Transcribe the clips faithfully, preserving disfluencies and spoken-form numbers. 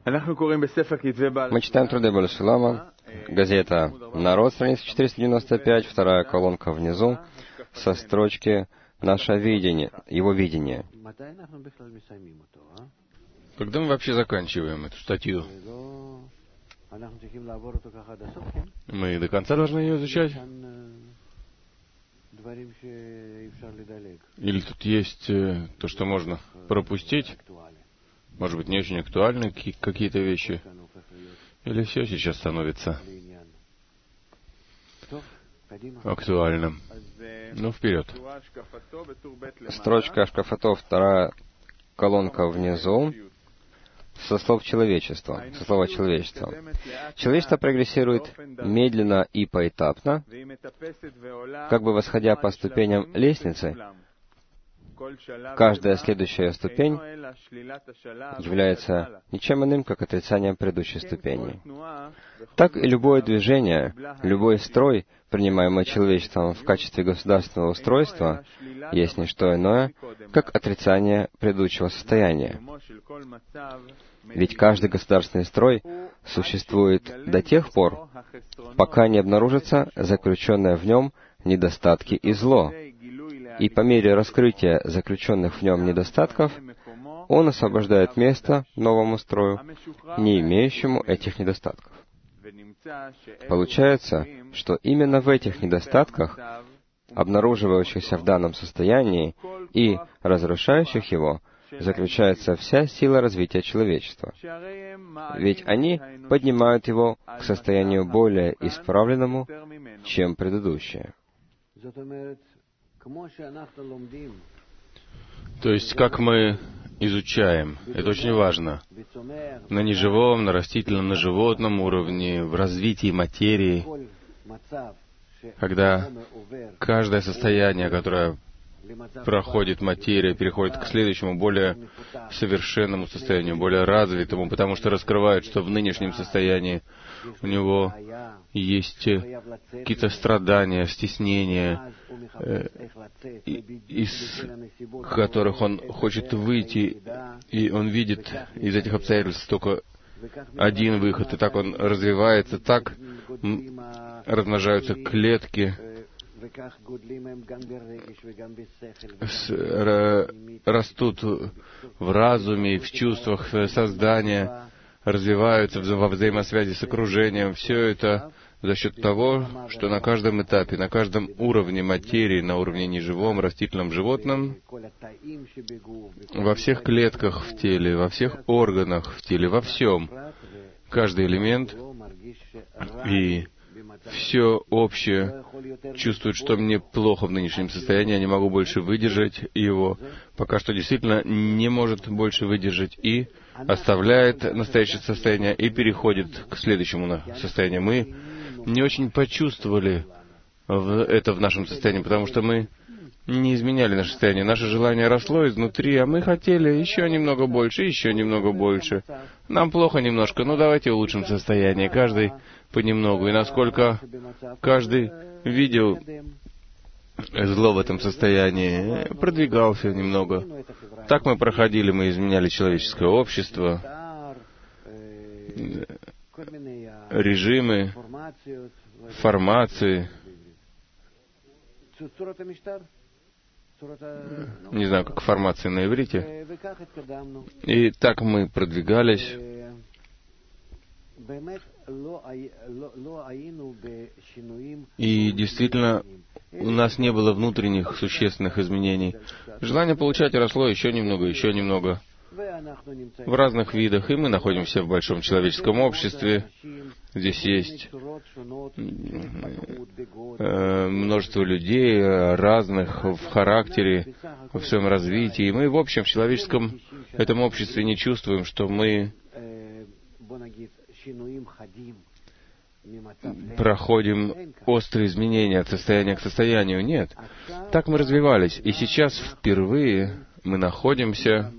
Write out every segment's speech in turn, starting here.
Мы читаем труды Бааль Шулама, газета «Народ», страница четыреста девяносто пять, вторая колонка внизу, со строчки «Наше видение», его видение. Когда мы вообще заканчиваем эту статью? Мы до конца должны ее изучать? Или тут есть э, то, что можно пропустить? Может быть, не очень актуальны какие-то вещи? Или все сейчас становится актуальным? Ну, вперед. Строчка Ашкафато, вторая колонка внизу, со слов человечества, со слова человечества. Человечество прогрессирует медленно и поэтапно, как бы восходя по ступеням лестницы. Каждая следующая ступень является ничем иным, как отрицанием предыдущей ступени. Так и любое движение, любой строй, принимаемый человечеством в качестве государственного устройства, есть не что иное, как отрицание предыдущего состояния. Ведь каждый государственный строй существует до тех пор, пока не обнаружатся заключенные в нем недостатки и зло. И по мере раскрытия заключенных в нем недостатков, он освобождает место новому строю, не имеющему этих недостатков. Получается, что именно в этих недостатках, обнаруживающихся в данном состоянии и разрушающих его, заключается вся сила развития человечества. Ведь они поднимают его к состоянию более исправленному, чем предыдущее. То есть, как мы изучаем, это очень важно, на неживом, на растительном, на животном уровне, в развитии материи, когда каждое состояние, которое проходит материя, переходит к следующему, более совершенному состоянию, более развитому, потому что раскрывают, что в нынешнем состоянии у него есть какие-то страдания, стеснения, э, из которых он хочет выйти, и он видит из этих обстоятельств только один выход, и так он развивается, так размножаются клетки, с, ра, растут в разуме, в чувствах создания, развиваются во взаимосвязи с окружением. Все это за счет того, что на каждом этапе, на каждом уровне материи, на уровне неживом, растительном, животном, во всех клетках в теле, во всех органах в теле, во всем, каждый элемент и все общее чувствует, что мне плохо в нынешнем состоянии, я не могу больше выдержать его, пока что действительно не может больше выдержать, и оставляет настоящее состояние и переходит к следующему состоянию. Мы не очень почувствовали это в нашем состоянии, потому что мы не изменяли наше состояние. Наше желание росло изнутри, а мы хотели еще немного больше, еще немного больше. Нам плохо немножко, ну давайте улучшим состояние, каждый понемногу. И насколько каждый видел зло в этом состоянии, продвигался немного. Так мы проходили, мы изменяли человеческое общество, режимы, формации. Не знаю, как формации на иврите. И так мы продвигались. И действительно, у нас не было внутренних существенных изменений. Желание получать росло еще немного, еще немного. В разных видах, и мы находимся в большом человеческом обществе. Здесь есть э, множество людей разных в характере, во своем развитии. И мы, в общем, в человеческом этом обществе не чувствуем, что мы проходим острые изменения от состояния к состоянию. Нет. Так мы развивались. И сейчас впервые мы находимся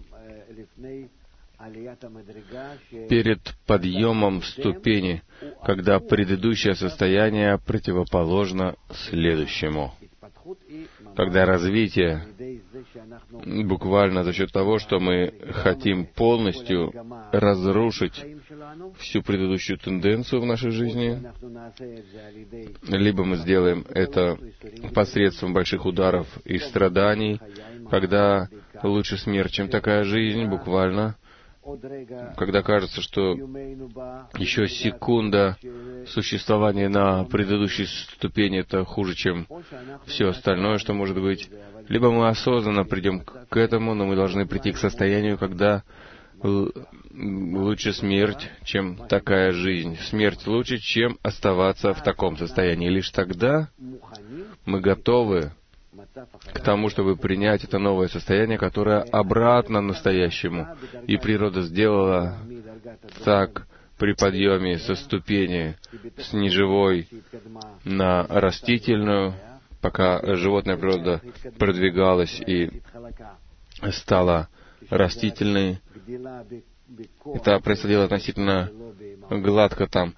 перед подъемом ступени, когда предыдущее состояние противоположно следующему. Когда развитие буквально за счет того, что мы хотим полностью разрушить всю предыдущую тенденцию в нашей жизни, либо мы сделаем это посредством больших ударов и страданий, когда лучше смерть, чем такая жизнь, буквально, когда кажется, что еще секунда существования на предыдущей ступени — это хуже, чем все остальное, что может быть. Либо мы осознанно придем к этому, но мы должны прийти к состоянию, когда лучше смерть, чем такая жизнь. Смерть лучше, чем оставаться в таком состоянии. Лишь тогда мы готовы к тому, чтобы принять это новое состояние, которое обратно настоящему. И природа сделала так при подъеме со ступени с неживой на растительную, пока животная природа продвигалась и стала растительной. Это происходило относительно гладко там.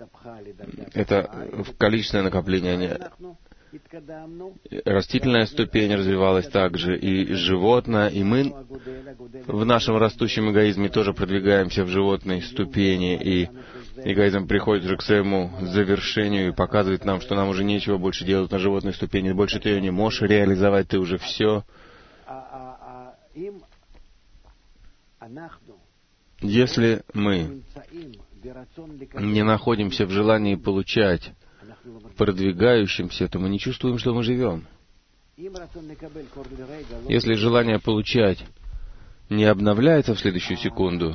Это количественное накопление. Растительная ступень развивалась также, и животное, и мы в нашем растущем эгоизме тоже продвигаемся в животной ступени, и эгоизм приходит уже к своему завершению и показывает нам, что нам уже нечего больше делать на животной ступени, больше ты ее не можешь реализовать, ты уже все. Если мы не находимся в желании получать, продвигающимся, то мы не чувствуем, что мы живем. Если желание получать не обновляется в следующую секунду,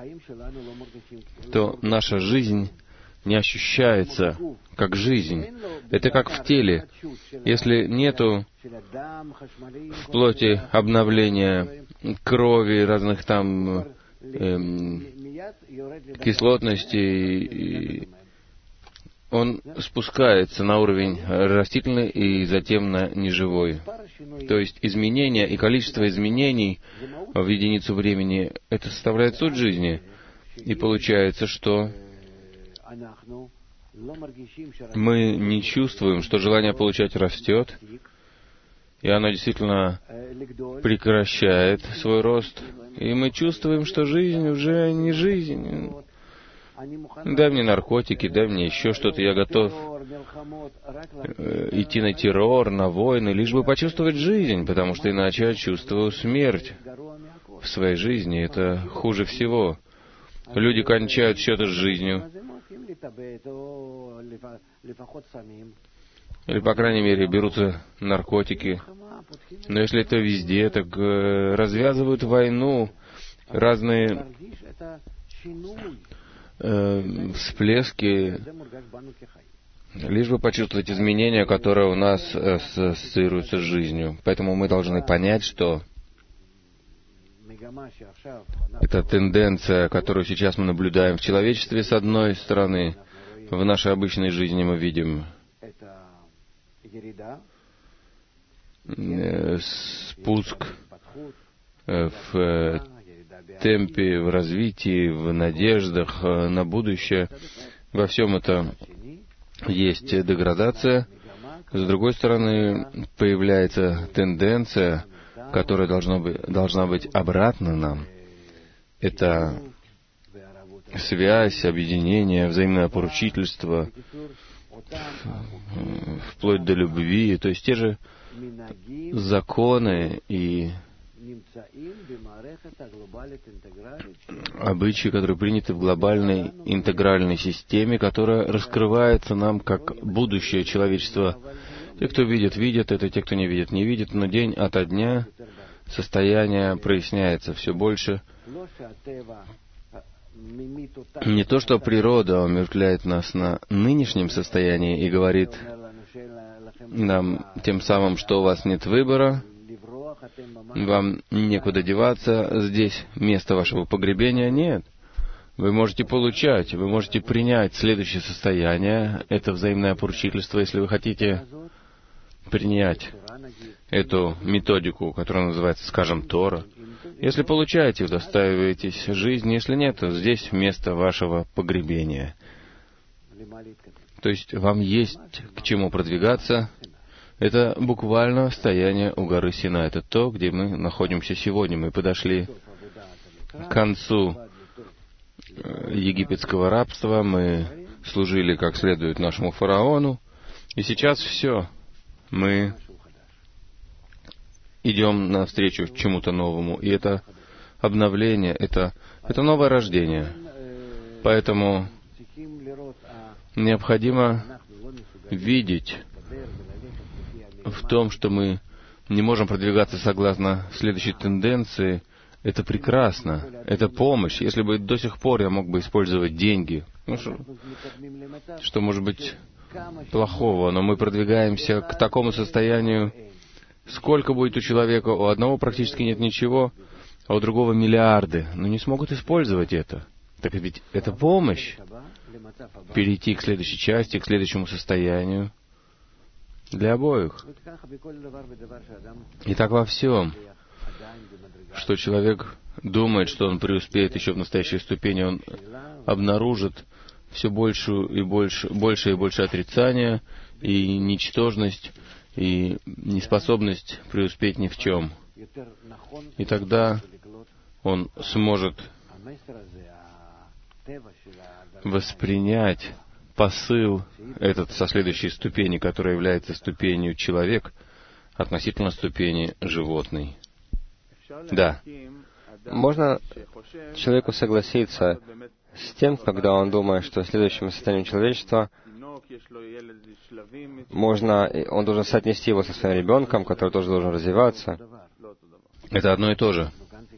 то наша жизнь не ощущается как жизнь. Это как в теле. Если нету в плоти обновления крови, разных там эм, кислотностей, он спускается на уровень растительный и затем на неживой. То есть изменения и количество изменений в единицу времени — это составляет суть жизни. И получается, что мы не чувствуем, что желание получать растет, и оно действительно прекращает свой рост. И мы чувствуем, что жизнь уже не жизнь. Дай мне наркотики, дай мне еще что-то, я готов идти на террор, на войны, лишь бы почувствовать жизнь, потому что иначе я чувствую смерть в своей жизни. Это хуже всего. Люди кончают счеты с жизнью. Или, по крайней мере, берутся наркотики. Но если это везде, так э, развязывают войну, разные э, всплески, лишь бы почувствовать изменения, которые у нас э, ассоциируются с жизнью. Поэтому мы должны понять, что эта тенденция, которую сейчас мы наблюдаем в человечестве, с одной стороны, в нашей обычной жизни мы видим спуск в темпе, в развитии, в надеждах на будущее. Во всем это есть деградация. С другой стороны, появляется тенденция, которая должна быть, должна быть обратна нам. Это связь, объединение, взаимное поручительство, вплоть до любви, то есть те же законы и обычаи, которые приняты в глобальной интегральной системе, которая раскрывается нам как будущее человечества. Те, кто видит, видят это, те, кто не видит, не видят, но день ото дня состояние проясняется все больше. Не то, что природа умертвляет нас на нынешнем состоянии и говорит нам тем самым, что у вас нет выбора, вам некуда деваться, здесь место вашего погребения. Нет. Вы можете получать, вы можете принять следующее состояние, это взаимное поручительство, если вы хотите принять эту методику, которая называется, скажем, Тора. Если получаете, удостаиваетесь жизни, если нет, то здесь место вашего погребения. То есть вам есть к чему продвигаться, Это буквально стояние у горы Синай. Это то, где мы находимся сегодня. Мы подошли к концу египетского рабства, мы служили как следует нашему фараону, и сейчас все. Мы идем навстречу чему-то новому, и это обновление, это, это новое рождение. Поэтому необходимо видеть в том, что мы не можем продвигаться согласно следующей тенденции. Это прекрасно, это помощь. Если бы до сих пор я мог бы использовать деньги, ну, что, что может быть плохого, но мы продвигаемся к такому состоянию, сколько будет у человека, у одного практически нет ничего, а у другого миллиарды, но не смогут использовать это. Так ведь это помощь. Перейти к следующей части, к следующему состоянию для обоих. И так во всем, что человек думает, что он преуспеет еще в настоящей ступени, он обнаружит все большую и больше, больше и больше отрицания и ничтожность, и неспособность преуспеть ни в чем. И тогда он сможет воспринять посыл этот со следующей ступени, которая является ступенью человек, относительно ступени животной. Да. Можно человеку согласиться с тем, когда он думает, что следующим состоянием человечества можно, он должен соотнести его со своим ребенком, который тоже должен развиваться. Это одно и то же.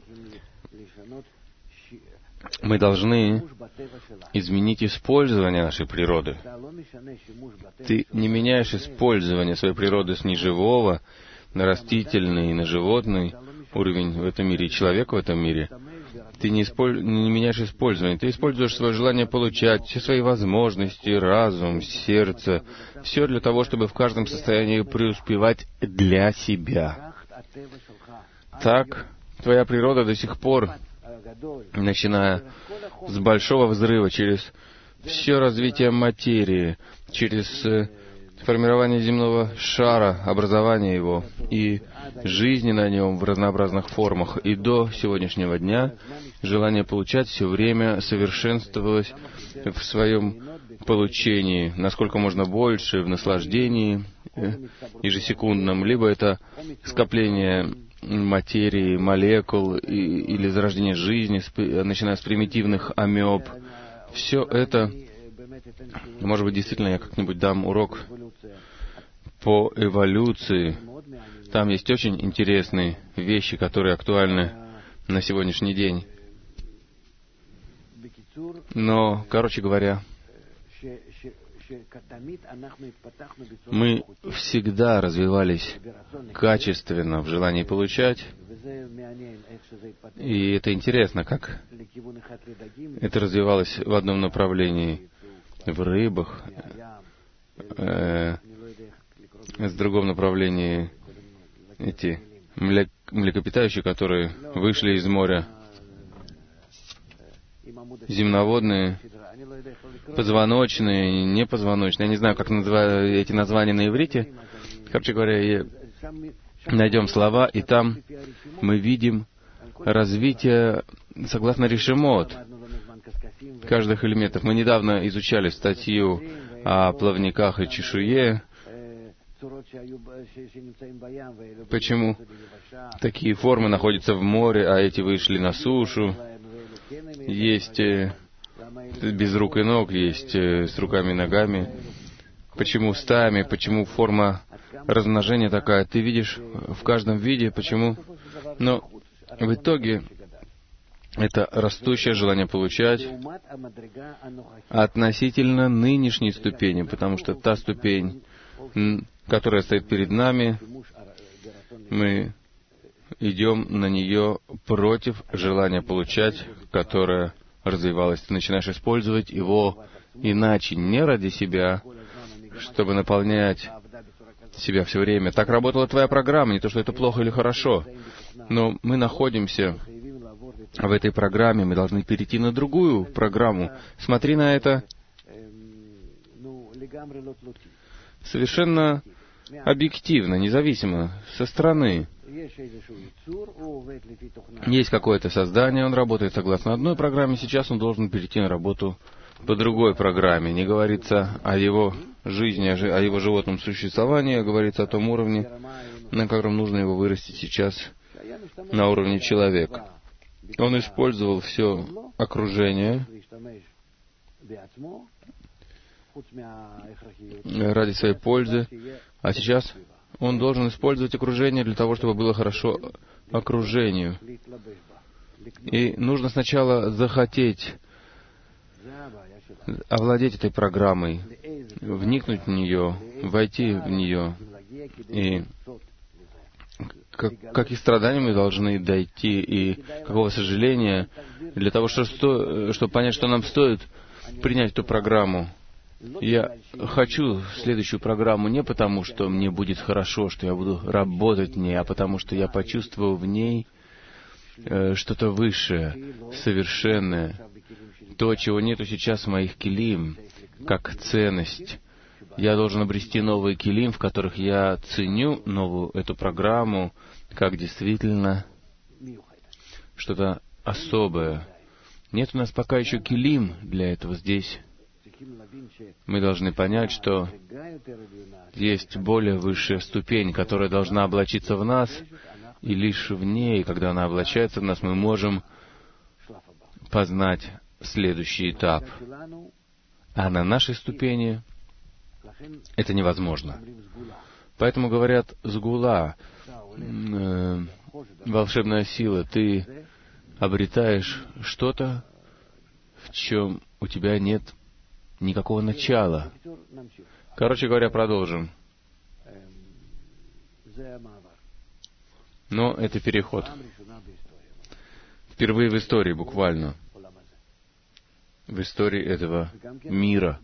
Мы должны изменить использование нашей природы. Ты не меняешь использование своей природы с неживого на растительный и на животный уровень в этом мире, и человека в этом мире. Ты не, исполь... не меняешь использование. Ты используешь свое желание получать, все свои возможности, разум, сердце, все для того, чтобы в каждом состоянии преуспевать для себя. Так, твоя природа до сих пор, начиная с большого взрыва, через все развитие материи, через формирование земного шара, образование его и жизни на нем в разнообразных формах, и до сегодняшнего дня желание получать все время совершенствовалось в своем получении, насколько можно больше, в наслаждении ежесекундном, либо это скопление материи, молекул и, или зарождение жизни, начиная с примитивных амеб. Все это, может быть, действительно я как-нибудь дам урок по эволюции. Там есть очень интересные вещи, которые актуальны на сегодняшний день. Но, короче говоря, мы всегда развивались качественно в желании получать, и это интересно, как это развивалось в одном направлении в рыбах, э, в другом направлении эти млек, млекопитающие, которые вышли из моря, земноводные, позвоночные, непозвоночные. Я не знаю, как называют эти названия на иврите. Короче говоря, найдем слова, и там мы видим развитие согласно решемот каждых элементов. Мы недавно изучали статью о плавниках и чешуе. Почему такие формы находятся в море, а эти вышли на сушу? Есть э, без рук и ног, есть э, с руками и ногами. Почему стаями? Почему форма размножения такая? Ты видишь в каждом виде, почему? Но в итоге это растущее желание получать относительно нынешней ступени, потому что та ступень, которая стоит перед нами, мы идем на нее против желания получать, которое развивалось. Ты начинаешь использовать его иначе, не ради себя, чтобы наполнять себя все время. Так работала твоя программа, не то, что это плохо или хорошо. Но мы находимся в этой программе, мы должны перейти на другую программу. Смотри на это совершенно объективно, независимо, со стороны. Есть какое-то создание, он работает согласно одной программе, сейчас он должен перейти на работу по другой программе. Не говорится о его жизни, о его животном существовании, а говорится о том уровне, на котором нужно его вырастить сейчас, на уровне человека. Он использовал все окружение ради своей пользы, а сейчас он должен использовать окружение для того, чтобы было хорошо окружению. И нужно сначала захотеть овладеть этой программой, вникнуть в нее, войти в нее. И как, каких страданий мы должны дойти, и какого сожаления, для того, чтобы, сто, чтобы понять, что нам стоит принять эту программу. Я хочу следующую программу не потому, что мне будет хорошо, что я буду работать в ней, а потому что я почувствую в ней э, что-то высшее, совершенное, то, чего нету сейчас в моих килим, как ценность. Я должен обрести новые килим, в которых я ценю новую эту программу, как действительно что-то особое. Нет у нас пока еще килим для этого здесь. Мы должны понять, что есть более высшая ступень, которая должна облачиться в нас, и лишь в ней, когда она облачается в нас, мы можем познать следующий этап. А на нашей ступени это невозможно. Поэтому говорят «сгула», э, волшебная сила, ты обретаешь что-то, в чем у тебя нет никакого начала. Короче говоря, продолжим. Но это переход. Впервые в истории, буквально. В истории этого мира.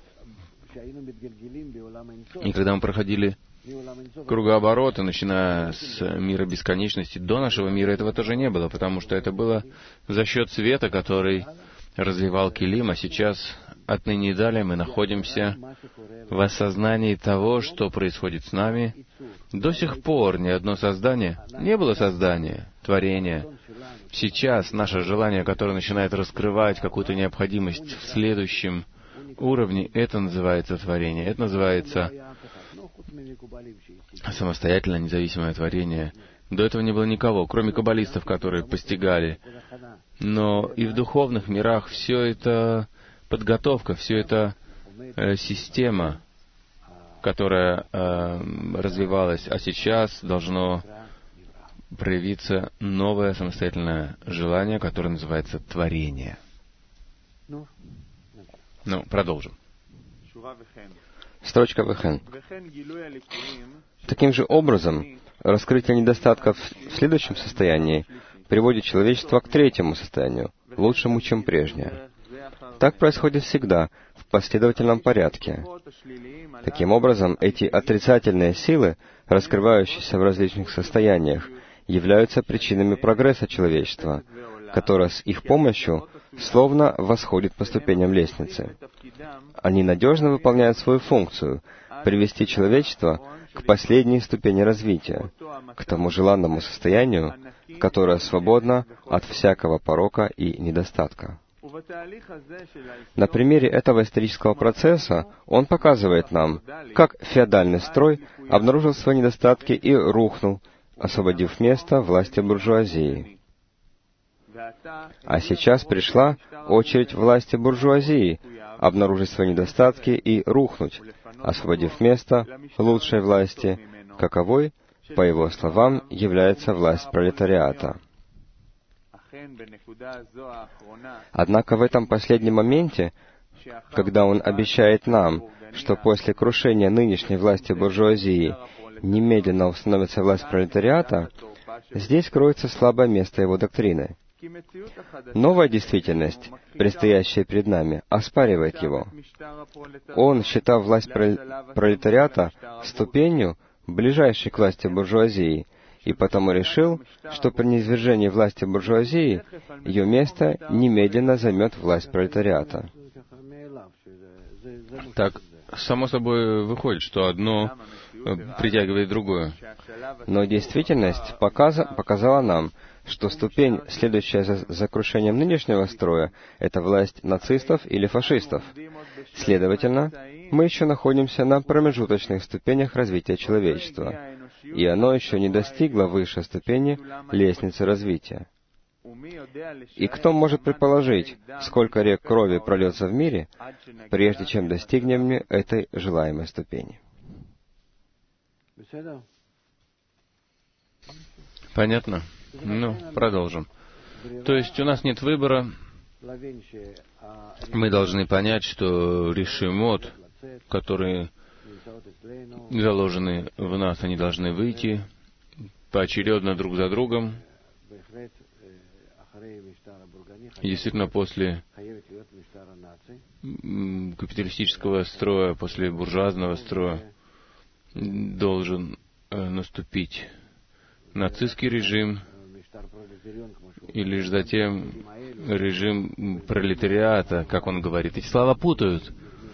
И когда мы проходили кругообороты, начиная с мира бесконечности, до нашего мира этого тоже не было, потому что это было за счет света, который развивал килим, а сейчас отныне и далее мы находимся в осознании того, что происходит с нами. До сих пор ни одно создание, не было создания, творения. Сейчас наше желание, которое начинает раскрывать какую-то необходимость в следующем уровне, это называется творение. Это называется самостоятельное, независимое творение. До этого не было никого, кроме каббалистов, которые постигали. Но и в духовных мирах все это подготовка, все это э, система, которая э, развивалась, а сейчас должно проявиться новое самостоятельное желание, которое называется творение. Ну, продолжим. Строчка Вехен. Таким же образом, раскрытие недостатков в следующем состоянии приводит человечество к третьему состоянию, лучшему, чем прежнее. Так происходит всегда, в последовательном порядке. Таким образом, эти отрицательные силы, раскрывающиеся в различных состояниях, являются причинами прогресса человечества, которое с их помощью словно восходит по ступеням лестницы. Они надежно выполняют свою функцию — привести человечество к последней ступени развития, к тому желанному состоянию, которое свободно от всякого порока и недостатка. На примере этого исторического процесса он показывает нам, как феодальный строй обнаружил свои недостатки и рухнул, освободив место власти буржуазии. А сейчас пришла очередь власти буржуазии обнаружить свои недостатки и рухнуть, освободив место лучшей власти, каковой, по его словам, является власть пролетариата. Однако в этом последнем моменте, когда он обещает нам, что после крушения нынешней власти буржуазии немедленно установится власть пролетариата, здесь кроется слабое место его доктрины. Новая действительность, предстоящая перед нами, оспаривает его. Он считал власть пролетариата ступенью, ближайшей к власти буржуазии, и потому решил, что при низвержении власти буржуазии ее место немедленно займет власть пролетариата. Так, само собой выходит, что одно притягивает другое. Но действительность показа, показала нам, что ступень, следующая за, за крушением нынешнего строя, это власть нацистов или фашистов. Следовательно, мы еще находимся на промежуточных ступенях развития человечества, и оно еще не достигло высшей ступени лестницы развития. И кто может предположить, сколько рек крови прольется в мире, прежде чем достигнем этой желаемой ступени? Понятно? Ну, продолжим. То есть у нас нет выбора. Мы должны понять, что решимот, которые заложены в нас, они должны выйти поочередно друг за другом. И действительно, после капиталистического строя, после буржуазного строя должен наступить нацистский режим, и лишь затем режим пролетариата, как он говорит. Эти слова путают.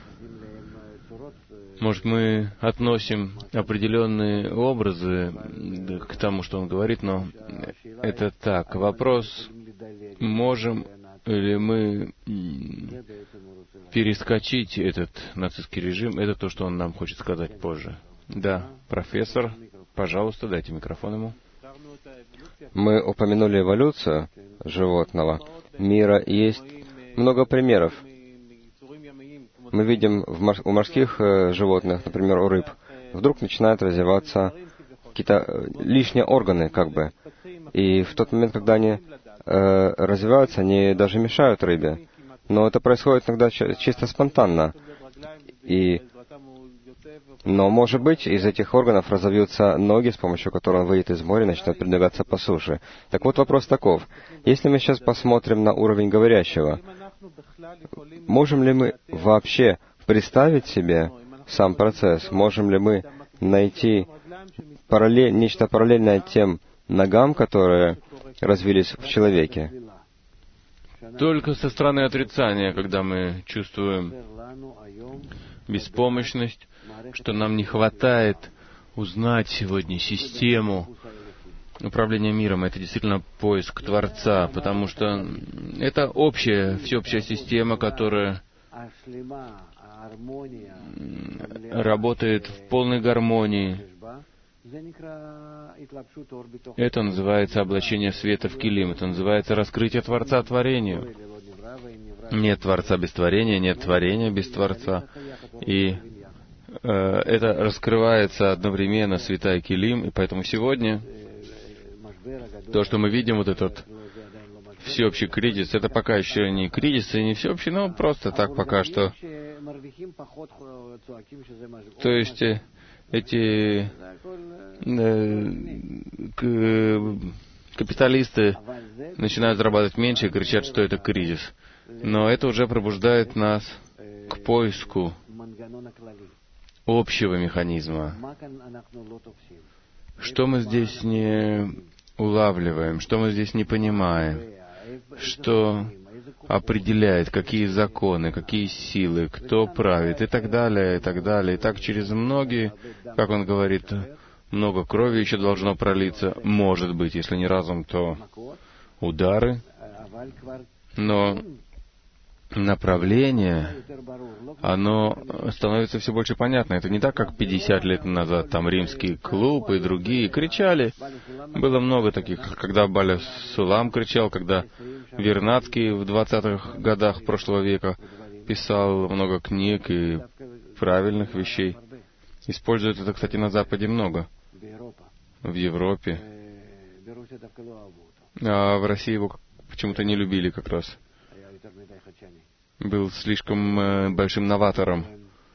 Может, мы относим определенные образы к тому, что он говорит, но это так. Вопрос, можем ли мы перескочить этот нацистский режим, это то, что он нам хочет сказать позже. Да, профессор, пожалуйста, дайте микрофон ему. Мы упомянули эволюцию животного мира, и есть много примеров. Мы видим в мор- у морских э, животных, например, у рыб, вдруг начинают развиваться какие-то э, лишние органы, как бы. И в тот момент, когда они э, развиваются, они даже мешают рыбе. Но это происходит иногда ч- чисто спонтанно. И... Но, может быть, из этих органов разовьются ноги, с помощью которых он выйдет из моря и начнет передвигаться по суше. Так вот, вопрос таков. Если мы сейчас посмотрим на уровень говорящего, можем ли мы вообще представить себе сам процесс? Можем ли мы найти параллель, нечто параллельное тем ногам, которые развились в человеке? Только со стороны отрицания, когда мы чувствуем беспомощность, что нам не хватает узнать сегодня систему управления миром. Это действительно поиск Творца, потому что это общая, всеобщая система, которая работает в полной гармонии. Это называется облачение света в килим. Это называется раскрытие Творца творению. Нет Творца без творения, нет творения без Творца. И э, это раскрывается одновременно света и килим. И поэтому сегодня то, что мы видим, вот этот всеобщий кризис, это пока еще не кризис и не всеобщий, но просто так пока что. То есть эти э, капиталисты начинают зарабатывать меньше и кричат, что это кризис. Но это уже пробуждает нас к поиску общего механизма. Что мы здесь не улавливаем, что мы здесь не понимаем, что определяет, какие законы, какие силы, кто правит, и так далее, и так далее. И так через многие, как он говорит, много крови еще должно пролиться, может быть, если не разум, то удары, но направление, оно становится все больше понятно. Это не так, как пятьдесят лет назад, там римский клуб и другие кричали. Было много таких, когда Баля Сулам кричал, когда Вернадский в двадцатых годах прошлого века писал много книг и правильных вещей. Используют это, кстати, на Западе много. В Европе. А в России его почему-то не любили как раз. Был слишком э, большим новатором.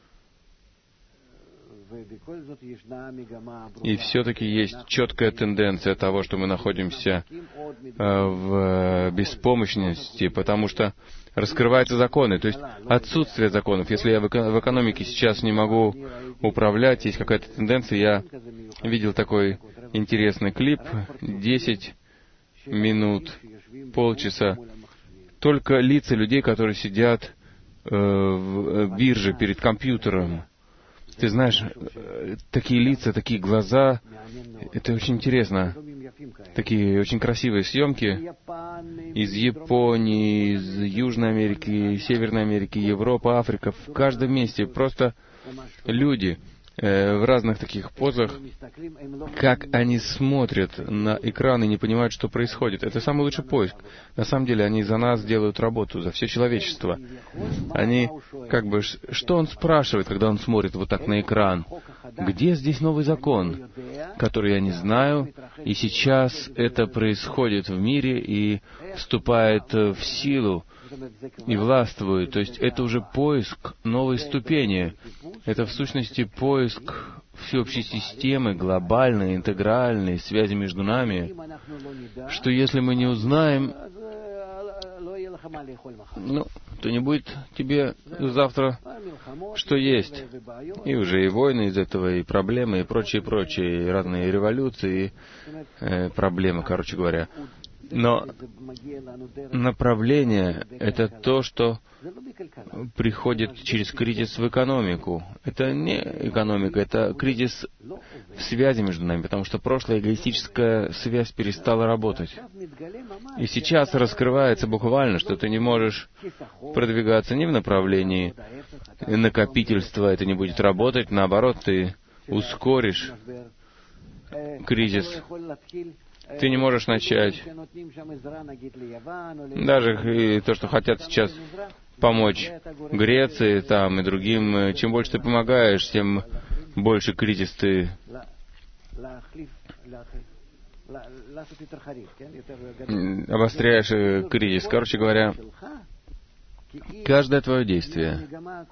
И все-таки есть четкая тенденция того, что мы находимся э, в беспомощности, потому что раскрываются законы, то есть отсутствие законов. Если я в экономике сейчас не могу управлять, есть какая-то тенденция. Я видел такой интересный клип, десять минут, полчаса, только лица людей, которые сидят э, в бирже перед компьютером. Ты знаешь, такие лица, такие глаза, это очень интересно. Такие очень красивые съемки из Японии, из Южной Америки, Северной Америки, Европа, Африка, в каждом месте. Просто люди э, в разных таких позах, как они смотрят на экран и не понимают, что происходит. Это самый лучший поиск. На самом деле они за нас делают работу, за все человечество. Они, как бы, что он спрашивает, когда он смотрит вот так на экран? Где здесь новый закон, который я не знаю, и сейчас это происходит в мире и вступает в силу и властвует. То есть это уже поиск новой ступени. Это в сущности поиск всеобщей системы, глобальной, интегральной связи между нами, что если мы не узнаем, ну, то не будет тебе завтра что есть. И уже и войны из этого, и проблемы, и прочее, прочее, и разные революции, и э, проблемы, короче говоря. Но направление — это то, что приходит через кризис в экономику. Это не экономика, это кризис в связи между нами, потому что прошлая эгоистическая связь перестала работать. И сейчас раскрывается буквально, что ты не можешь продвигаться ни в направлении накопительства, это не будет работать, наоборот, ты ускоришь кризис. Ты не можешь начать. Даже и то, что хотят сейчас помочь Греции там и другим, чем больше ты помогаешь, тем больше кризис ты обостряешь кризис. Короче говоря, каждое твое действие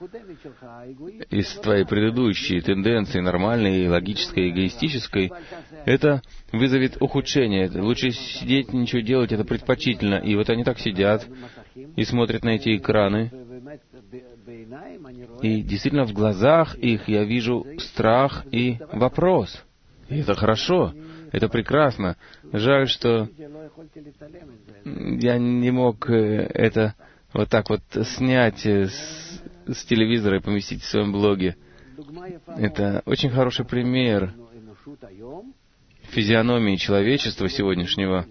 из твоей предыдущей тенденции, нормальной, логической, эгоистической, это вызовет ухудшение. Лучше сидеть, ничего делать, это предпочтительно. И вот они так сидят и смотрят на эти экраны. И действительно в глазах их я вижу страх и вопрос. И это хорошо, это прекрасно. Жаль, что я не мог это вот так вот снять с, с телевизора и поместить в своем блоге. Это очень хороший пример физиономии человечества сегодняшнего,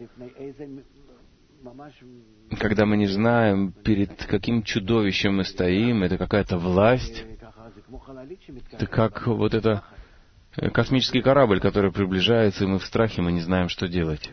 когда мы не знаем, перед каким чудовищем мы стоим, это какая-то власть, это как вот это космический корабль, который приближается, и мы в страхе, мы не знаем, что делать.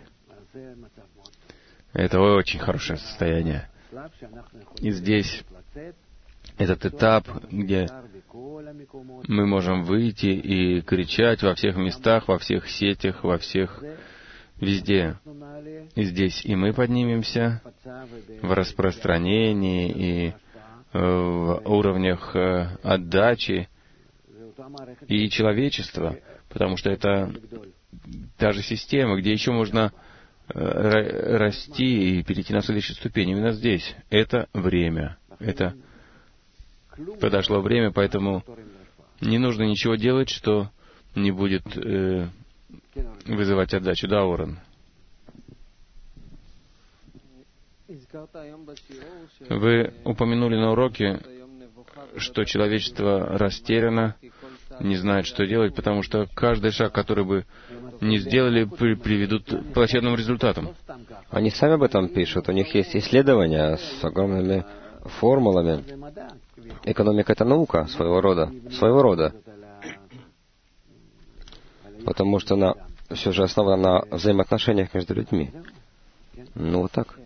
Это очень хорошее состояние. И здесь этот этап, где мы можем выйти и кричать во всех местах, во всех сетях, во всех, везде. И здесь и мы поднимемся в распространении и в уровнях отдачи и человечества, потому что это та же система, где еще можно расти и перейти на следующую ступень. Именно здесь. Это время. Это подошло время, поэтому не нужно ничего делать, что не будет э, вызывать отдачу. Да, Орен? Вы упомянули на уроке, что человечество растеряно, не знает, что делать, потому что каждый шаг, который бы не сделали, при, приведут к плачевным результатам. Они сами об этом пишут. У них есть исследования с огромными формулами. Экономика — это наука своего рода. Своего рода. Потому что она все же основана на взаимоотношениях между людьми. Ну, вот так.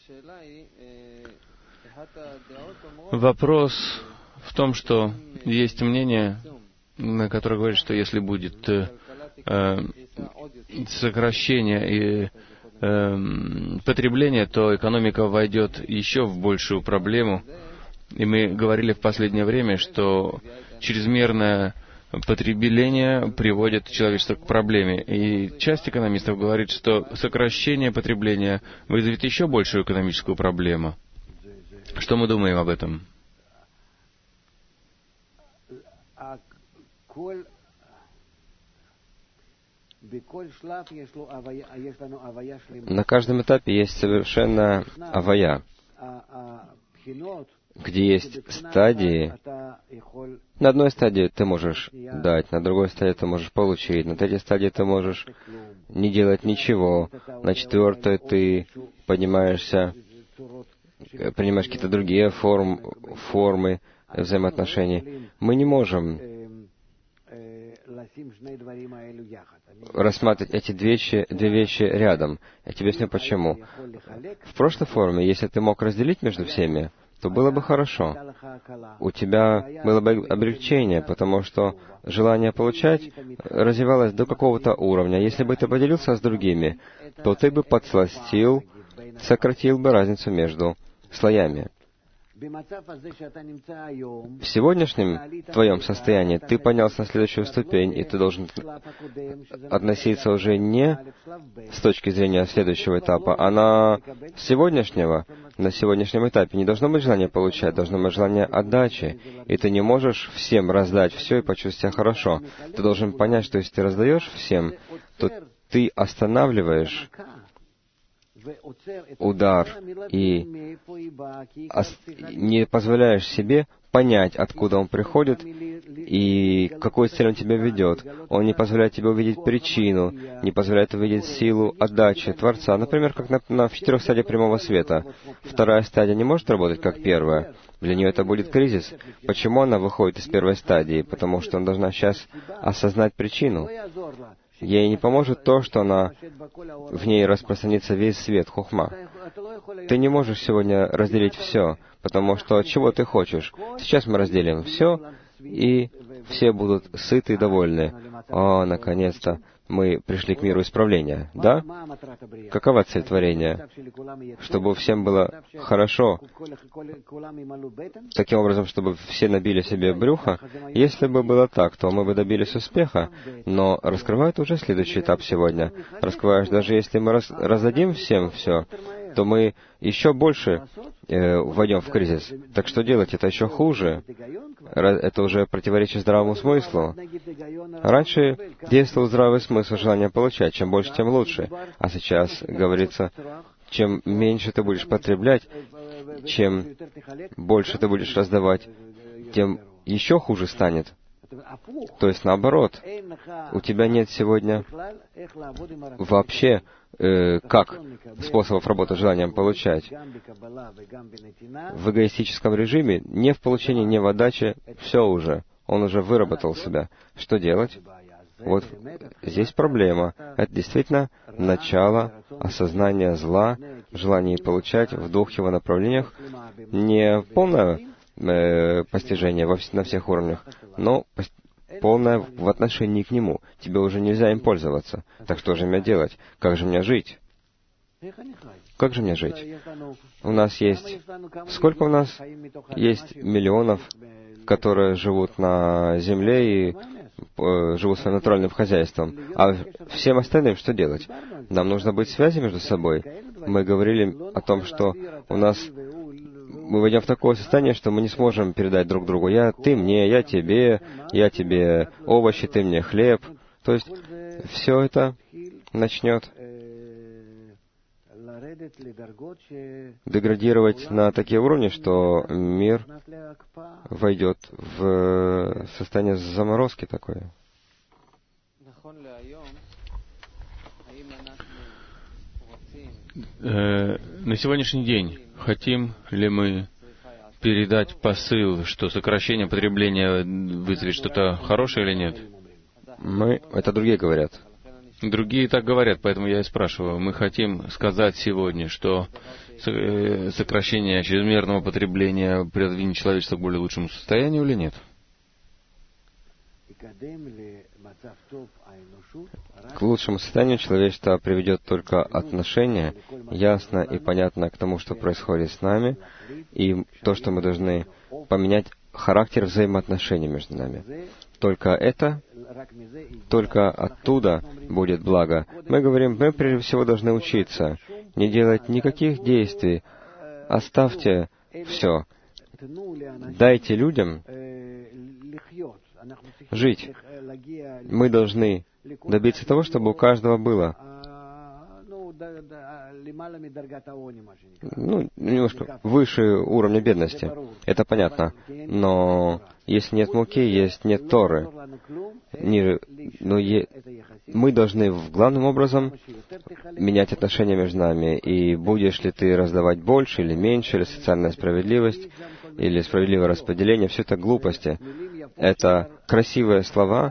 Вопрос в том, что есть мнение, которое говорит, что если будет э, сокращение и э, потребления, то экономика войдет еще в большую проблему. И мы говорили в последнее время, что чрезмерное потребление приводит человечество к проблеме. И часть экономистов говорит, что сокращение потребления вызовет еще большую экономическую проблему. Что мы думаем об этом? На каждом этапе есть совершенно авая, где есть стадии, На одной стадии ты можешь дать, на другой стадии ты можешь получить, на третьей стадии ты можешь не делать ничего, на четвертой ты поднимаешься, принимаешь какие-то другие форм, формы взаимоотношений. Мы не можем рассматривать эти две вещи, две вещи рядом. Я тебе объясню почему. В прошлой форме, если ты мог разделить между всеми, то было бы хорошо. У тебя было бы облегчение, потому что желание получать развивалось до какого-то уровня. Если бы ты поделился с другими, то ты бы подсластил, сократил бы разницу между слоями. В сегодняшнем твоем состоянии ты поднялся на следующую ступень, и ты должен относиться уже не с точки зрения следующего этапа, а на сегодняшнего, на сегодняшнем этапе. Не должно быть желания получать, должно быть желание отдачи. И ты не можешь всем раздать все и почувствовать себя хорошо. Ты должен понять, что если ты раздаешь всем, то ты останавливаешь удар и не позволяешь себе понять, откуда он приходит и какой цель он тебя ведет. Он не позволяет тебе увидеть причину, не позволяет увидеть силу отдачи Творца. Например, как на, на в четырех стадиях прямого света. Вторая стадия не может работать как первая. Для нее это будет кризис. Почему она выходит из первой стадии? Потому что она должна сейчас осознать причину. Ей не поможет то, что она, в ней распространится весь свет, хохма. Ты не можешь сегодня разделить все, потому что чего ты хочешь? Сейчас мы разделим все, и все будут сыты и довольны. О, наконец-то мы пришли к миру исправления. Да? Какова цель творения? Чтобы всем было хорошо. Таким образом, чтобы все набили себе брюхо. Если бы было так, то мы бы добились успеха. Но раскрывают уже следующий этап сегодня. Раскрываешь, даже если мы раз, раздадим всем все, то мы еще больше э, войдем в кризис. Так что делать? Это еще хуже. Это уже противоречит здравому смыслу. Раньше действовал здравый смысл желания получать. Чем больше, тем лучше. А сейчас говорится, чем меньше ты будешь потреблять, чем больше ты будешь раздавать, тем еще хуже станет. То есть наоборот, у тебя нет сегодня вообще э, как способов работы с желанием получать. В эгоистическом режиме, не в получении, не в отдаче, все уже. Он уже выработал себя. Что делать? Вот здесь проблема. Это действительно начало осознания зла, желания получать в двух его направлениях, не полное э, постижение во, на всех уровнях, но полное в отношении к нему. Тебе уже нельзя им пользоваться. Так что же мне делать? Как же мне жить? Как же мне жить? У нас есть... Сколько у нас есть миллионов, которые живут на земле и э, живут своим натуральным хозяйством? А всем остальным что делать? Нам нужно быть в связи между собой. Мы говорили о том, что у нас... Мы войдем в такое состояние, что мы не сможем передать друг другу. Я, ты мне, я тебе, я тебе овощи, ты мне хлеб. То есть все это начнет деградировать на такие уровни, что мир войдет в состояние заморозки такое. Э, на сегодняшний день хотим ли мы передать посыл, что сокращение потребления вызовет что-то хорошее или нет? Мы, это другие говорят. Другие так говорят, поэтому я и спрашиваю. Мы хотим сказать сегодня, что сокращение чрезмерного потребления продвинет человечество к более лучшему состоянию или нет? К лучшему состоянию человечество приведет только отношение, ясно и понятно к тому, что происходит с нами, и то, что мы должны поменять характер взаимоотношений между нами. Только это, только оттуда будет благо. Мы говорим, мы прежде всего должны учиться, не делать никаких действий, оставьте все, дайте людям жить. Мы должны добиться того, чтобы у каждого было ну, немножко выше уровня бедности. Это понятно. Но если нет муки, есть нет Торы. Ниже, но е... мы должны главным образом менять отношения между нами. И будешь ли ты раздавать больше или меньше, или социальная справедливость, или справедливое распределение, все это глупости. Это красивые слова.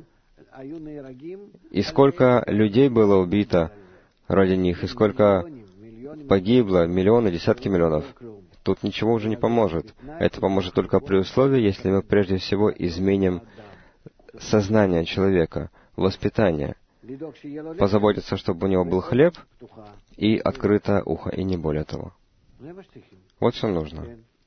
И сколько людей было убито ради них, и сколько погибло, миллионы, десятки миллионов. Тут ничего уже не поможет. Это поможет только при условии, если мы прежде всего изменим сознание человека, воспитание, позаботиться, чтобы у него был хлеб и открытое ухо, и не более того. Вот что нужно.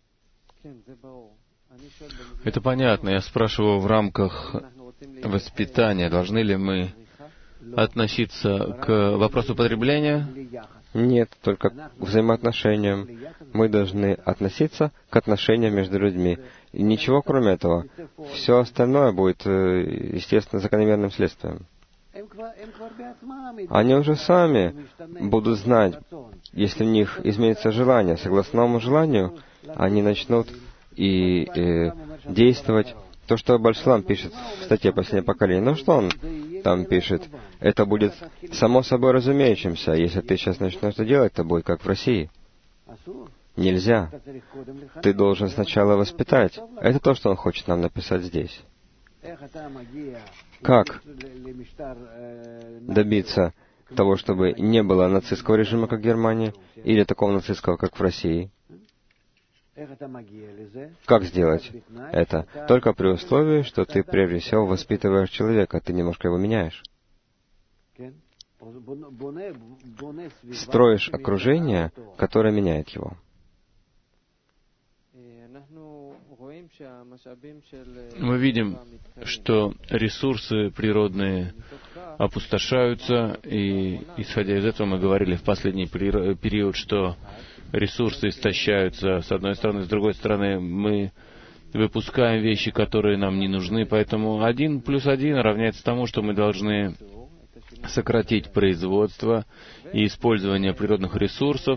Это понятно. Я спрашиваю в рамках воспитания, должны ли мы относиться к вопросу потребления? Нет, только к взаимоотношениям. Мы должны относиться к отношениям между людьми. И ничего кроме этого. Все остальное будет, естественно, закономерным следствием. Они уже сами будут знать, если у них изменится желание. Согласно новому желанию, они начнут и э, действовать. То, что Бальшалам пишет в статье «Последнее поколение», ну что он там пишет? Это будет само собой разумеющимся. Если ты сейчас начнешь это делать, это будет как в России. Нельзя. Ты должен сначала воспитать. Это то, что он хочет нам написать здесь. Как добиться того, чтобы не было нацистского режима, как в Германии, или такого нацистского, как в России? Как сделать это? Только при условии, что ты прежде всего воспитываешь человека, ты немножко его меняешь. Строишь окружение, которое меняет его. Мы видим, что ресурсы природные опустошаются, и, исходя из этого, мы говорили в последний период, что ресурсы истощаются с одной стороны, с другой стороны, мы выпускаем вещи, которые нам не нужны, поэтому один плюс один равняется тому, что мы должны сократить производство и использование природных ресурсов,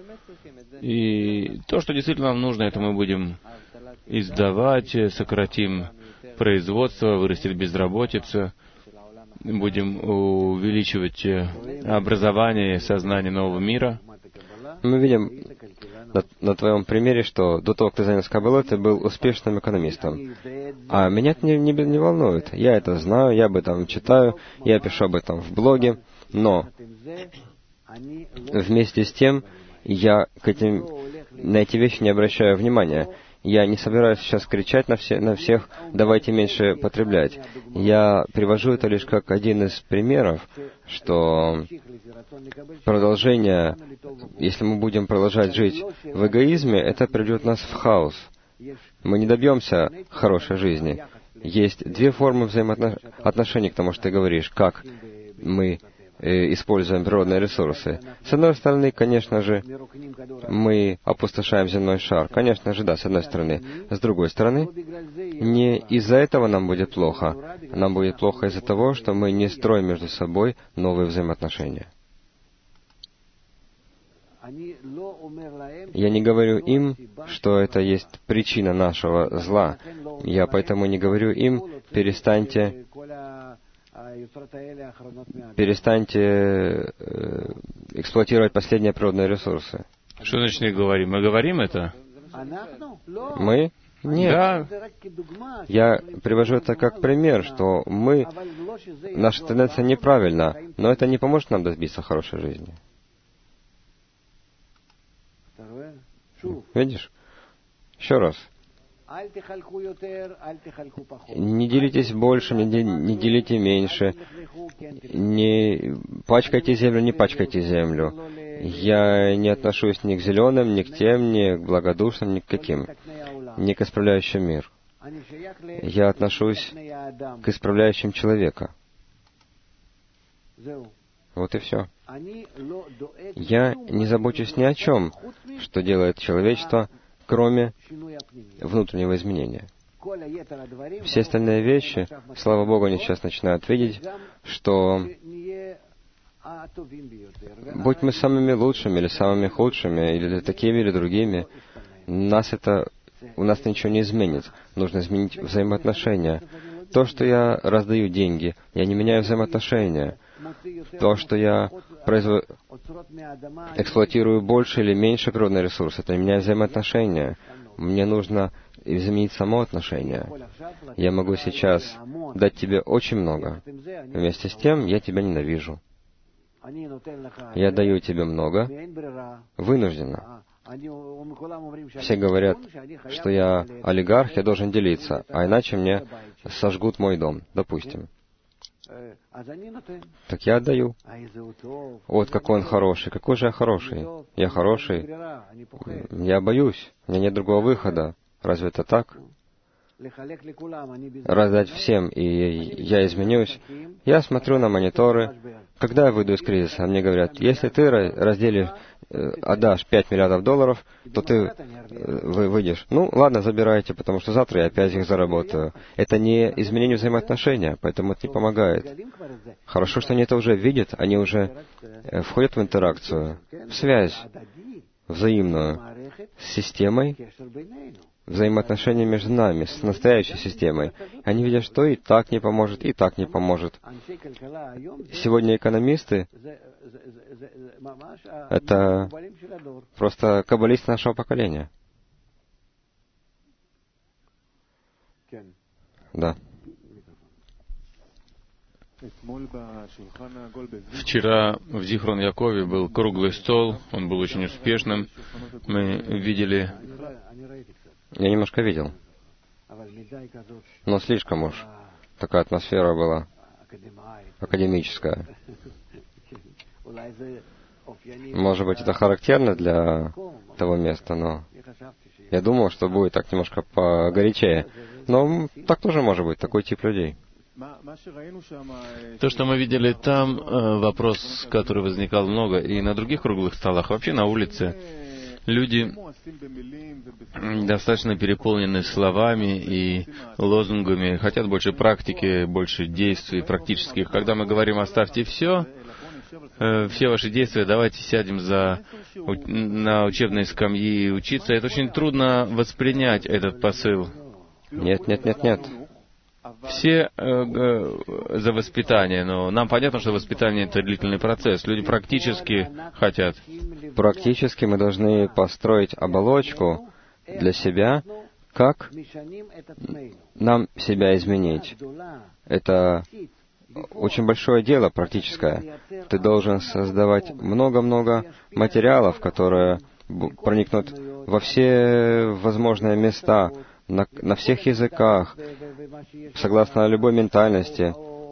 и то, что действительно нам нужно, это мы будем издавать, сократим производство, вырастет безработица, будем увеличивать образование и сознание нового мира. Мы видим на, на твоем примере, что до того, как ты занялся Каббалой, ты был успешным экономистом. А меня это не, не, не волнует. Я это знаю, я об этом читаю, я пишу об этом в блоге, но вместе с тем я к этим, на эти вещи не обращаю внимания. Я не собираюсь сейчас кричать на, все, на всех, давайте меньше потреблять. Я привожу это лишь как один из примеров, что продолжение, если мы будем продолжать жить в эгоизме, это приведет нас в хаос. Мы не добьемся хорошей жизни. Есть две формы взаимоотношений к тому, что ты говоришь, как мы используем природные ресурсы. С одной стороны, конечно же, мы опустошаем земной шар. Конечно же, да, с одной стороны. С другой стороны, не из-за этого нам будет плохо. Нам будет плохо из-за того, что мы не строим между собой новые взаимоотношения. Я не говорю им, что это есть причина нашего зла. Я поэтому не говорю им, перестаньте Перестаньте э, эксплуатировать последние природные ресурсы. Что значит не говорим? Мы говорим это? Мы? Нет. Да. Я привожу это как пример, что мы, наша тенденция неправильна, но это не поможет нам добиться хорошей жизни. Видишь? Еще раз. Не делитесь больше, не, де, не делите меньше. Не пачкайте землю, не пачкайте землю. Я не отношусь ни к зеленым, ни к тем, ни к благодушным, ни к каким. Не к исправляющим мир. Я отношусь к исправляющим человека. Вот и все. Я не забочусь ни о чем, что делает человечество, кроме внутреннего изменения. Все остальные вещи, слава Богу, они сейчас начинают видеть, что Будь мы самыми лучшими или самыми худшими, или такими, или другими, нас это, у нас ничего не изменит. Нужно изменить взаимоотношения. То, что я раздаю деньги, я не меняю взаимоотношения. То, что я производ... эксплуатирую больше или меньше природный ресурс, это не меняет взаимоотношения. Мне нужно изменить само отношение. Я могу сейчас дать тебе очень много. Вместе с тем, я тебя ненавижу. Я даю тебе много, вынужденно. Все говорят, что я олигарх, я должен делиться, а иначе мне сожгут мой дом, допустим. Так я отдаю. Вот какой он хороший. Какой же я хороший? Я хороший. Я боюсь. У меня нет другого выхода. Разве это так? Раздать всем, и я изменюсь. Я смотрю на мониторы. Когда я выйду из кризиса, мне говорят, если ты разделишь, отдашь пять миллиардов долларов, то ты выйдешь. Ну, ладно, забирайте, потому что завтра я опять их заработаю. Это не изменение взаимоотношения, поэтому это не помогает. Хорошо, что они это уже видят, они уже входят в интеракцию, в связь взаимную с системой, взаимоотношения между нами, с настоящей системой. Они видят, что и так не поможет, и так не поможет. Сегодня экономисты — это просто каббалисты нашего поколения. Да. Вчера в Зихрон Якове был круглый стол, он был очень успешным. Мы видели... Я немножко видел. Но слишком уж такая атмосфера была академическая. Может быть, это характерно для того места, но я думал, что будет так немножко погорячее. Но так тоже может быть, такой тип людей. То, что мы видели там, вопрос, который возникал много, и на других круглых столах, вообще на улице, люди достаточно переполнены словами и лозунгами, хотят больше практики, больше действий практических. Когда мы говорим «оставьте все», все ваши действия, давайте сядем за, на учебные скамьи и учиться, это очень трудно воспринять, этот посыл. Нет, нет, нет, нет. Все э, э, за воспитание, но нам понятно, что воспитание — это длительный процесс. Люди практически хотят. Практически мы должны построить оболочку для себя, как нам себя изменить. Это очень большое дело практическое. Ты должен создавать много-много материалов, которые проникнут во все возможные места, на, на всех языках, согласно любой ментальности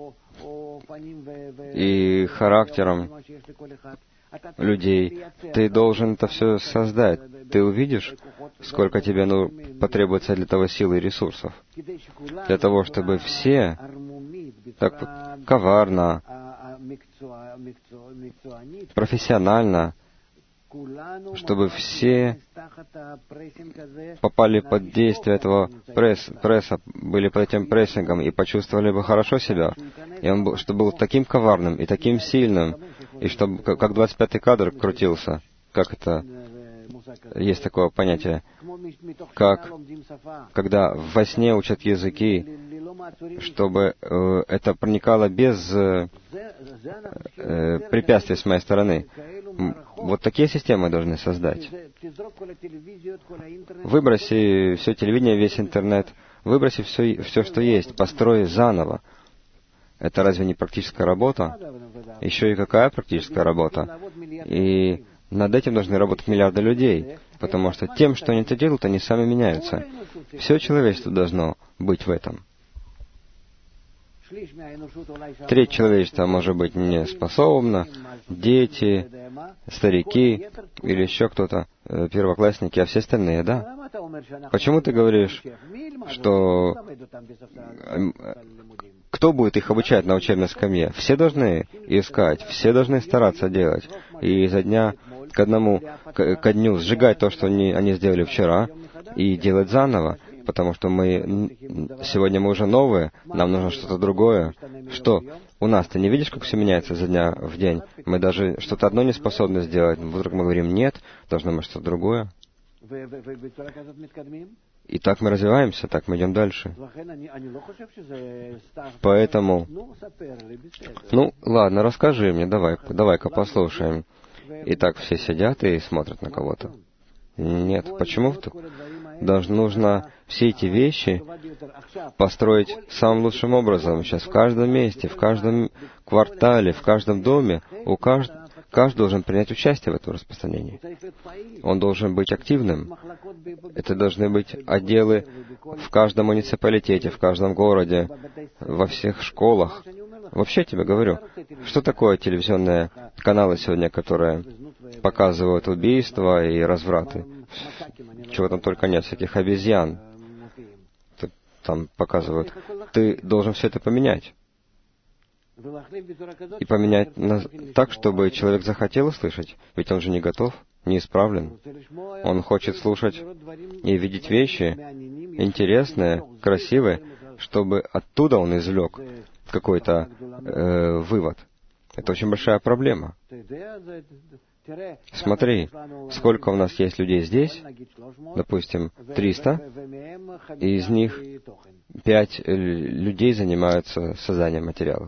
и характерам людей. Ты должен это все создать. Ты увидишь, сколько тебе ну, потребуется для того силы и ресурсов. Для того, чтобы все так коварно, профессионально, чтобы все попали под действие этого пресс, пресса, были под этим прессингом и почувствовали бы хорошо себя, и он был, чтобы был таким коварным и таким сильным, и чтобы как двадцать пятый кадр крутился, как это, есть такое понятие, как когда во сне учат языки, чтобы э, это проникало без э, э, препятствий с моей стороны. Вот такие системы должны создать. Выброси все телевидение, весь интернет, выброси все, все, что есть, построй заново. Это разве не практическая работа? Еще и какая практическая работа? И над этим должны работать миллиарды людей, потому что тем, что они это делают, они сами меняются. Все человечество должно быть в этом. Треть человечества, может быть, не способна, дети, старики или еще кто-то, первоклассники, а все остальные, да? Почему ты говоришь, что кто будет их обучать на учебной скамье? Все должны искать, все должны стараться делать. И изо дня к одному, к, ко дню сжигать то, что они, они сделали вчера, и делать заново. потому что мы сегодня мы уже новые, нам нужно что-то другое. Что? У нас ты не видишь, как все меняется за дня в день? Мы даже что-то одно не способны сделать. Вдруг мы говорим, нет, должно быть что-то другое. И так мы развиваемся, так мы идем дальше. Поэтому, ну, ладно, расскажи мне, давай, давай-ка послушаем. И так все сидят и смотрят на кого-то. Нет, почему? Даже нужно все эти вещи построить самым лучшим образом. Сейчас в каждом месте, в каждом квартале, в каждом доме, у каждого, каждый должен принять участие в этом распространении. Он должен быть активным. Это должны быть отделы в каждом муниципалитете, в каждом городе, во всех школах. Вообще я тебе говорю, что такое телевизионные каналы сегодня, которые показывают убийства и развраты? Чего там только нет, всяких обезьян там показывают. Ты должен все это поменять. И поменять на... так, чтобы человек захотел услышать. Ведь он же не готов, не исправлен. Он хочет слушать и видеть вещи интересные, красивые, чтобы оттуда он извлек какой-то э, вывод. Это очень большая проблема. Смотри, сколько у нас есть людей здесь, допустим, триста, и из них пять людей занимаются созданием материалов.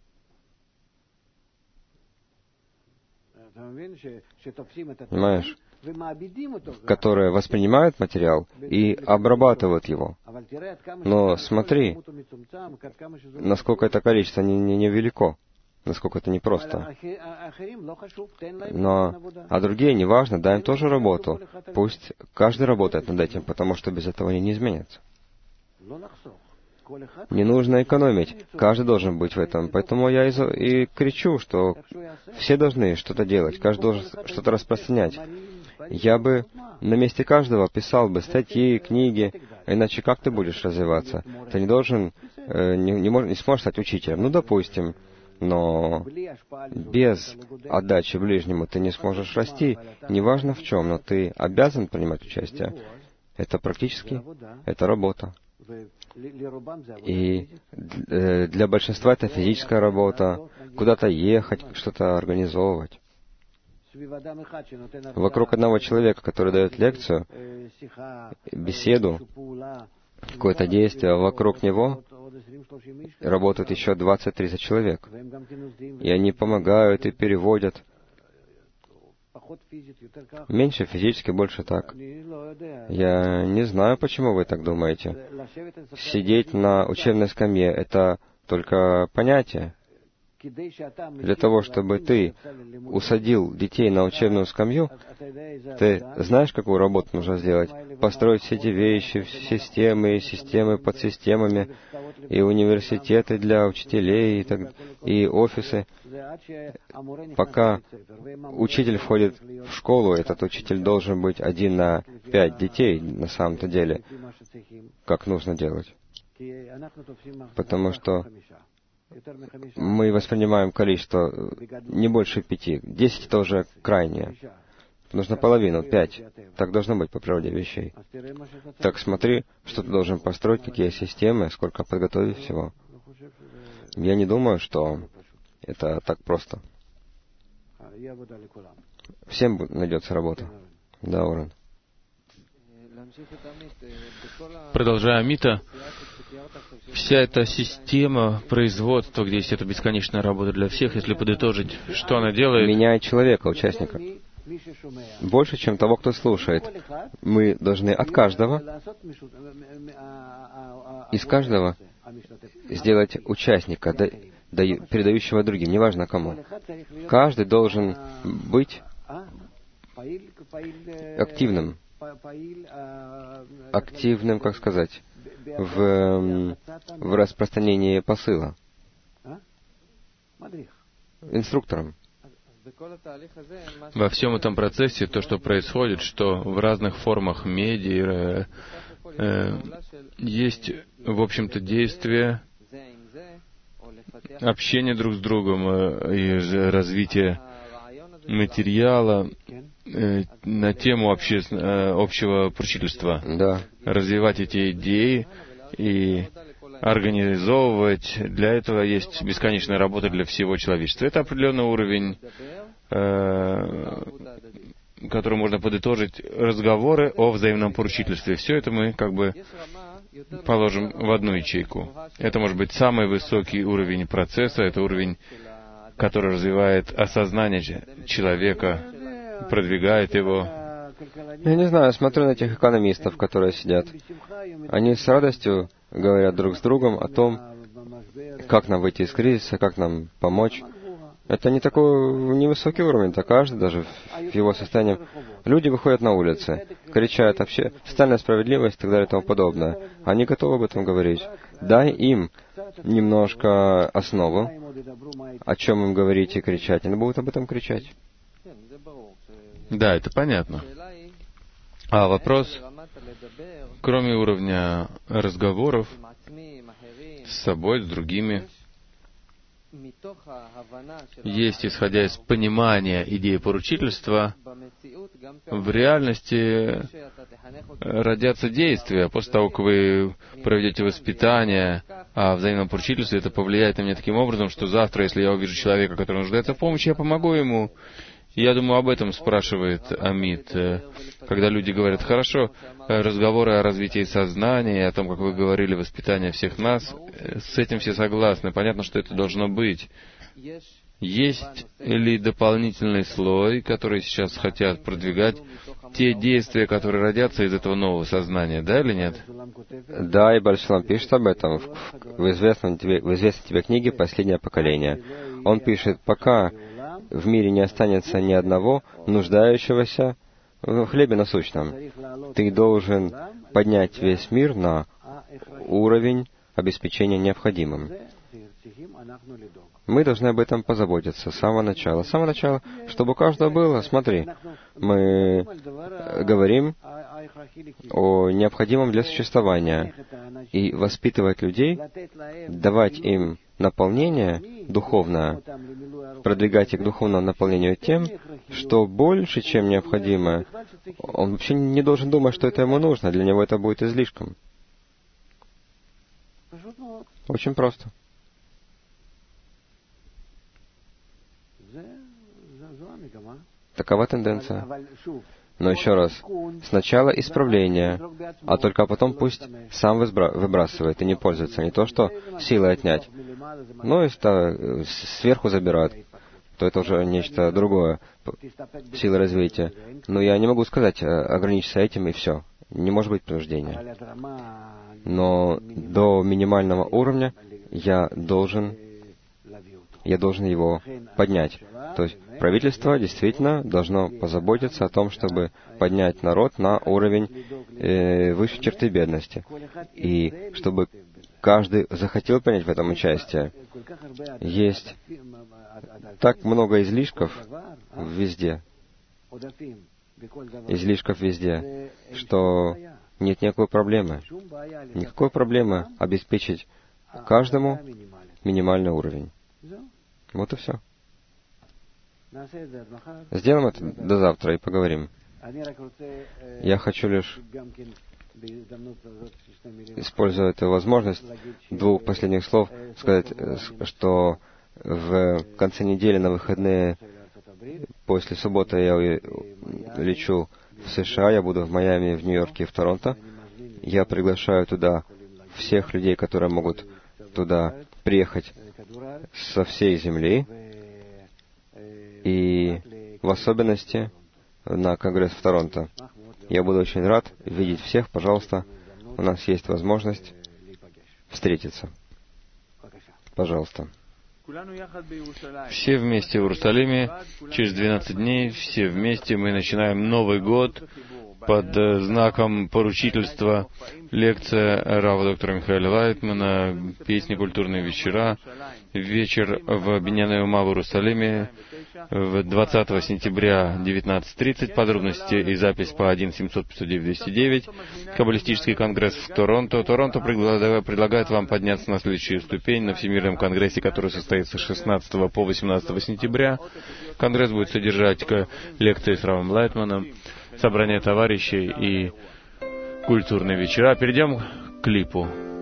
Понимаешь? Которые воспринимают материал и обрабатывают его. Но смотри, насколько это количество невелико, насколько это непросто. Но, а другие, неважно, дай им тоже работу. Пусть каждый работает над этим, потому что без этого они не изменятся. Не нужно экономить. Каждый должен быть в этом. Поэтому я и, и кричу, что все должны что-то делать, каждый должен что-то распространять. Я бы на месте каждого писал бы статьи, книги, иначе как ты будешь развиваться? Ты не должен, э, не, не, мож, не сможешь стать учителем. Ну, допустим, но без отдачи ближнему ты не сможешь расти. Неважно в чем, но ты обязан принимать участие. Это практически, это работа. И для большинства это физическая работа, куда-то ехать, что-то организовывать. Вокруг одного человека, который дает лекцию, беседу, какое-то действие, вокруг него работают еще двадцать-тридцать человек. И они помогают и переводят. Меньше физически, больше так. Я не знаю, почему вы так думаете. Сидеть на учебной скамье — это только понятие. Для того, чтобы ты усадил детей на учебную скамью, ты знаешь, какую работу нужно сделать? Построить все эти вещи, системы, и системы под системами, и университеты для учителей, и, так, и офисы. Пока учитель входит в школу, этот учитель должен быть один на пять детей, на самом-то деле, как нужно делать. Потому что мы воспринимаем количество не больше пяти. Десять — это уже крайнее. Нужно половину, пять. Так должно быть по природе вещей. Так смотри, что ты должен построить, какие системы, сколько подготовить всего. Я не думаю, что это так просто. Всем найдется работа. Да, Орен. Продолжая Мита, вся эта система производства, где есть эта бесконечная работа для всех, если подытожить, что она делает? Меняет человека, участника. Больше, чем того, кто слушает. Мы должны от каждого, из каждого сделать участника, да, да, передающего другим, неважно кому. Каждый должен быть активным. Активным, как сказать, в, в распространении посыла. Инструктором. Во всем этом процессе то, что происходит, что в разных формах медиа э, э, есть, в общем-то, действие, общение друг с другом э, и развитие материала э, на тему обще, э, общего поручительства. Да. развивать эти идеи и организовывать. Для этого есть бесконечная работа для всего человечества. Это определенный уровень, э, который можно подытожить, разговоры о взаимном поручительстве. Все это мы как бы положим в одну ячейку. Это может быть самый высокий уровень процесса, это уровень, который развивает осознание человека, продвигает его. Я не знаю, смотрю на этих экономистов, которые сидят. Они с радостью говорят друг с другом о том, как нам выйти из кризиса, как нам помочь. Это не такой невысокий уровень, это каждый, даже в его состоянии. Люди выходят на улицы, кричат вообще социальная справедливость и так далее и тому подобное. Они готовы об этом говорить. Дай им немножко основу, о чем им говорить и кричать. Они будут об этом кричать. Да, это понятно. А вопрос, кроме уровня разговоров с собой, с другими, есть, исходя из понимания идеи поручительства, в реальности родятся действия. После того, как вы проведете воспитание о взаимном поручительстве, это повлияет на меня таким образом, что завтра, если я увижу человека, который нуждается в помощи, я помогу ему. Я думаю, об этом спрашивает Амит, когда люди говорят: хорошо, разговоры о развитии сознания, о том, как вы говорили, воспитание всех нас, с этим все согласны. Понятно, что это должно быть. Есть ли дополнительный слой, который сейчас хотят продвигать, те действия, которые родятся из этого нового сознания, да или нет? Да, и Бальшалам пишет об этом в, в, известной тебе, в известной тебе книге «Последнее поколение». Он пишет: пока в мире не останется ни одного нуждающегося в хлебе насущном, ты должен поднять весь мир на уровень обеспечения необходимым. Мы должны об этом позаботиться с самого начала. С самого начала, чтобы у каждого было. Смотри, мы говорим о необходимом для существования. И воспитывать людей, давать им наполнение духовное, продвигать их к духовному наполнению тем, что больше, чем необходимо, он вообще не должен думать, что это ему нужно. Для него это будет излишком. Очень просто. Такова тенденция. Но еще раз, сначала исправление, а только потом пусть сам выбрасывает и не пользуется. Не то, что силой отнять. Но если сверху забирают, то это уже нечто другое, сила развития. Но я не могу сказать, ограничься этим и все. Не может быть принуждения. Но до минимального уровня я должен, я должен его поднять. То есть правительство действительно должно позаботиться о том, чтобы поднять народ на уровень э, выше черты бедности. И чтобы каждый захотел принять в этом участие. Есть так много излишков везде, излишков везде, что нет никакой проблемы. Никакой проблемы обеспечить каждому минимальный уровень. Вот и все. Сделаем это до завтра и поговорим. Я хочу лишь, используя эту возможность, двух последних слов сказать, что в конце недели на выходные, после субботы я лечу в США, я буду в Майами, в Нью-Йорке и в Торонто. Я приглашаю туда всех людей, которые могут туда приехать со всей земли, и в особенности на Конгресс в Торонто. Я буду очень рад видеть всех. Пожалуйста, у нас есть возможность встретиться. Пожалуйста. Все вместе в Иерусалиме, через двенадцать дней, все вместе мы начинаем Новый год под знаком поручительства. Лекция рава доктора Михаила Лайтмана, песни, культурные вечера, вечер в Биньяне Ума в Иерусалиме, двадцатого сентября девятнадцать тридцать, подробности и запись по один семьсот пятьсот девять двести девять, Каббалистический конгресс в Торонто. Торонто предлагает вам подняться на следующую ступень на Всемирном конгрессе, который состоится с шестнадцатого по восемнадцатое сентября. Конгресс будет содержать лекции с равом Лайтманом, собрание товарищей и культурные вечера. Перейдем к клипу.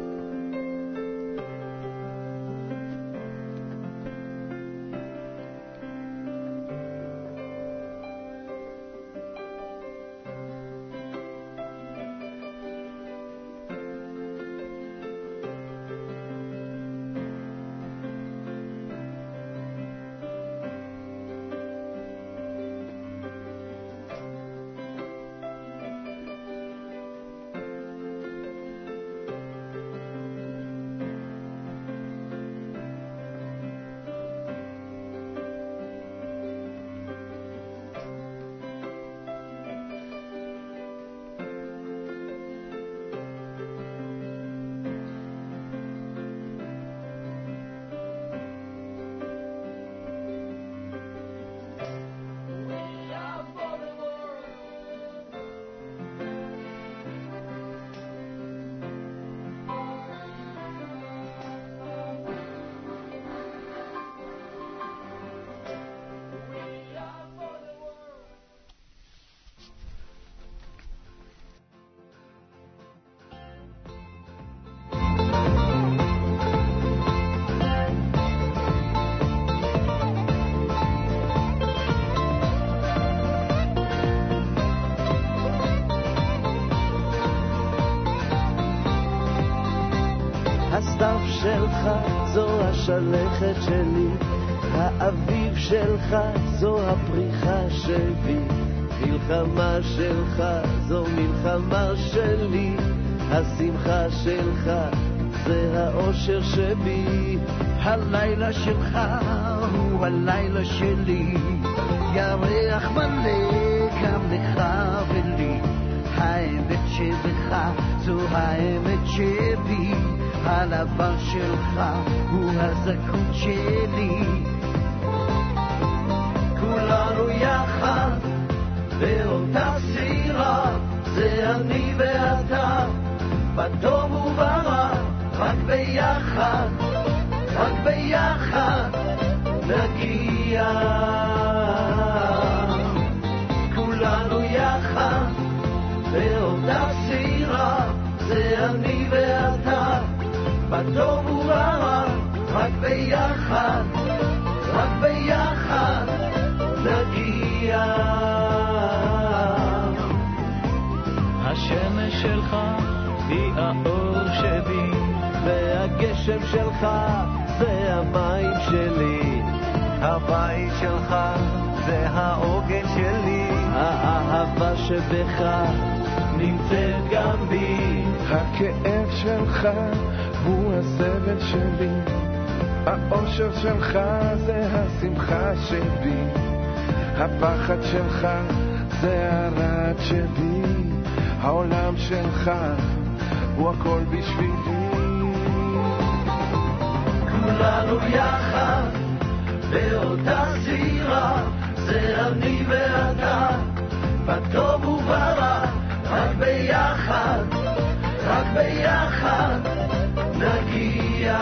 הסתיו שלך זו השלכת שלי, האביב שלך זו הפריחה שבי, מלחמה שלך זו מלחמה שלי, השמחה שלך זה האושר שבי. הלילה שלך הוא הלילה שלי, ירח מלא גם לך ולי, האמת שבך זו האמת שבי, הלבן שלך הוא הזכות שלי. כולנו יחד באותה סירה, זה אני ואתה, בטוב וברע, רק ביחד, רק ביחד נגיע. כולנו יחד באותה סירה, זה אני ואתה, בטוב וברע, רק ביחד, רק ביחד נגיע. השמש שלך היא האור שבי, והגשם שלך זה המים שלי, הבית שלך זה העוגן שלי, האהבה שבך נמצאת גם בי. הכאב שלך הוא הסבל שלי, האושר שלך זה השמחה שבי, הפחד שלך זה הרעד שבי, העולם שלך הוא הכל בשבילי. כולנו יחד באותה סירה, זה אני ואתה, בטוב וברע, רק ביחד, רק ביחד נגיע.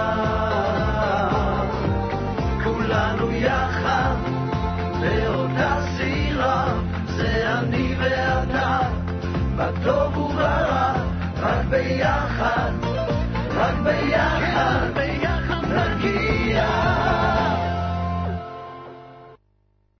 כולנו יחד באותה סירה, זה אני ואתה, בטוב וברע, רק ביחד, רק ביחד